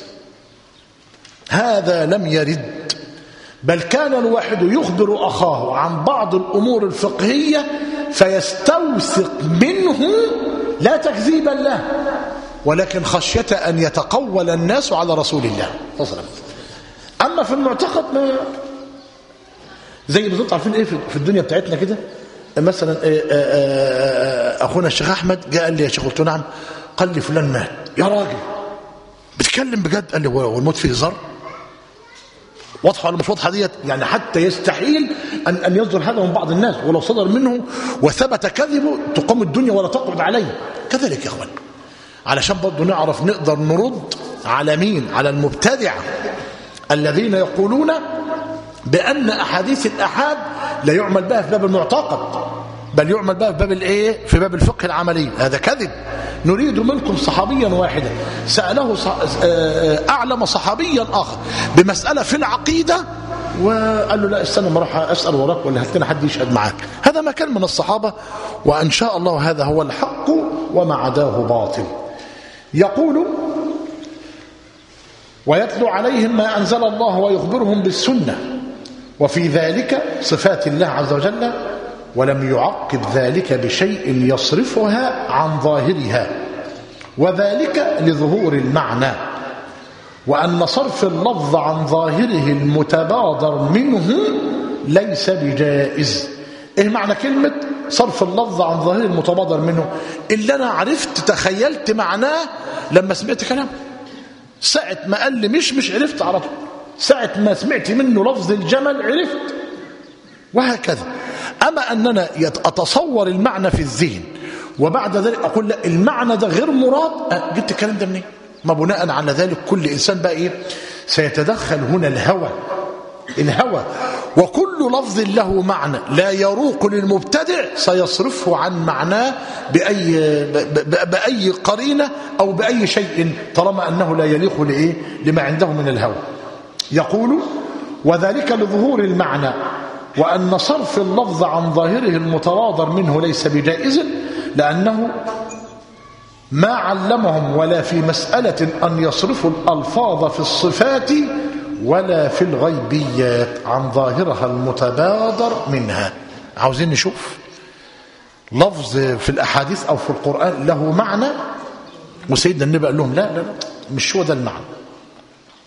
S1: هذا لم يرد. بل كان الواحد يخبر أخاه عن بعض الأمور الفقهية فيستوثق منه لا تكذيبا له، ولكن خشية أن يتقول الناس على رسول الله صلى الله عليه وسلم. أما في المعتقد ما زي بالضبط. عارفين إيه في الدنيا بتاعتنا كده؟ مثلا أخونا الشيخ أحمد جاء قال لي يا شيخ، قلت نعم. قال لي فلان مات. يا راجل بتكلم بجد؟ قال لي والموت فيه زر؟ واضحه ولا مش واضحه ديت؟ يعني حتى يستحيل ان ان يصدر هذا من بعض الناس، ولو صدر منه وثبت كذبه تقوم الدنيا ولا تقعد عليه. كذلك يا اخوان، علشان برضه نعرف نقدر نرد على مين؟ على المبتدعه الذين يقولون بان احاديث الاحاد لا يعمل بها في باب المعتقد، بل يعمل بها في باب الايه؟ في باب الفقه العملي. هذا كذب. نريد منكم صحابيا واحدا سأله أعلم صحابيا آخر بمسألة في العقيدة وقال له لا استنى ما اروح أسأل وراك ولا هات لنا حد يشهد معاك. هذا ما كان من الصحابة، وإن شاء الله هذا هو الحق وما عداه باطل. يقول ويتلو عليهم ما أنزل الله ويخبرهم بالسنة، وفي ذلك صفات الله عز وجل، ولم يعقب ذلك بشيء يصرفها عن ظاهرها، وذلك لظهور المعنى، وأن صرف اللفظ عن ظاهره المتبادر منه ليس بجائز. إيه معنى كلمة صرف اللفظ عن ظاهره المتبادر منه؟ اللي أنا عرفت تخيلت معناه لما سمعت كلام، ساعة ما قال لي مش مش عرفت على طول، ساعة ما سمعت منه لفظ الجمل عرفت، وهكذا. أما أننا أتصور المعنى في الذهن وبعد ذلك أقول لا المعنى ده غير مراد، أه جبت الكلام ده منين؟ ما بناء على ذلك كل إنسان بقى إيه؟ سيتدخل هنا الهوى الهوى وكل لفظ له معنى لا يروق للمبتدع سيصرفه عن معناه بأي, بأي قرينة أو بأي شيء طالما أنه لا يليق لإيه؟ لما عنده من الهوى. يقول وذلك لظهور المعنى، وأن صرف اللفظ عن ظاهره المتبادر منه ليس بجائز، لأنه ما علمهم ولا في مسألة أن يصرفوا الألفاظ في الصفات ولا في الغيبيات عن ظاهرها المتبادر منها. عاوزين نشوف لفظ في الأحاديث أو في القرآن له معنى، وسيدنا النبي قال لهم لا لا لا مش هو ده المعنى.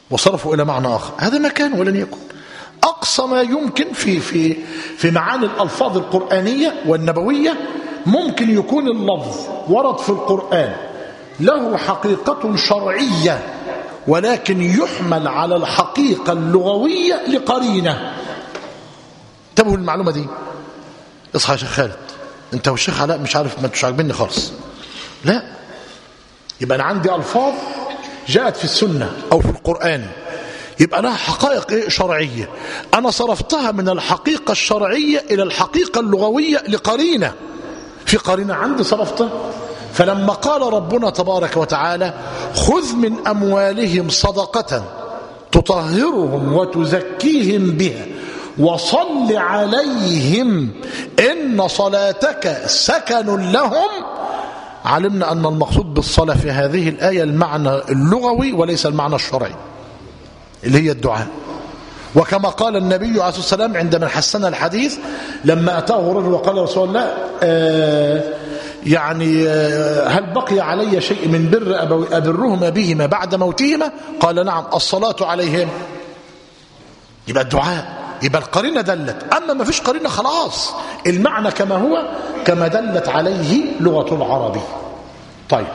S1: وصرفوا إلى معنى آخر، هذا ما كان ولن يكون. أقصى ما يمكن في في في معاني الألفاظ القرآنية والنبوية ممكن يكون اللفظ ورد في القرآن له حقيقة شرعية ولكن يحمل على الحقيقة اللغوية لقرينة. انتبهوا المعلومة دي. اصحى يا شيخ خالد، انت والشيخ علاء مش عارف، ما انتوش عاجبني خالص. لا، يبقى أنا عندي ألفاظ جاءت في السنة أو في القرآن يبقى لها حقائق إيه؟ شرعية. أنا صرفتها من الحقيقة الشرعية إلى الحقيقة اللغوية لقرينة، في قرينة عندي صرفتها. فلما قال ربنا تبارك وتعالى خذ من أموالهم صدقة تطهرهم وتزكيهم بها وصل عليهم إن صلاتك سكن لهم، علمنا أن المقصود بالصلاة في هذه الآية المعنى اللغوي وليس المعنى الشرعي اللي هي الدعاء. وكما قال النبي عليه الصلاة والسلام عندما حسن الحديث لما أتاه رجل وقال رسول الله آه يعني آه هل بقي علي شيء من بر أبرهما بهما بعد موتهما؟ قال نعم، الصلاة عليهم. يبقى الدعاء، يبقى القرينة دلت. أما ما فيش قرينة خلاص المعنى كما هو كما دلت عليه لغة العربي. طيب،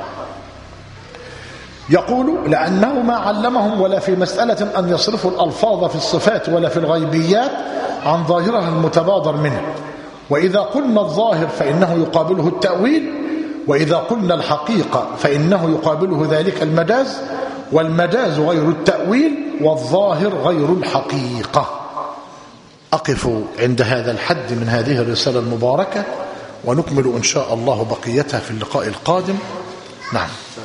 S1: يقول لأنه ما علمهم ولا في مسألة أن يصرفوا الألفاظ في الصفات ولا في الغيبيات عن ظاهرها المتبادر منه. وإذا قلنا الظاهر فإنه يقابله التأويل، وإذا قلنا الحقيقة فإنه يقابله ذلك المجاز، والمجاز غير التأويل والظاهر غير الحقيقة. أقف عند هذا الحد من هذه الرسالة المباركة ونكمل إن شاء الله بقيتها في اللقاء القادم. نعم.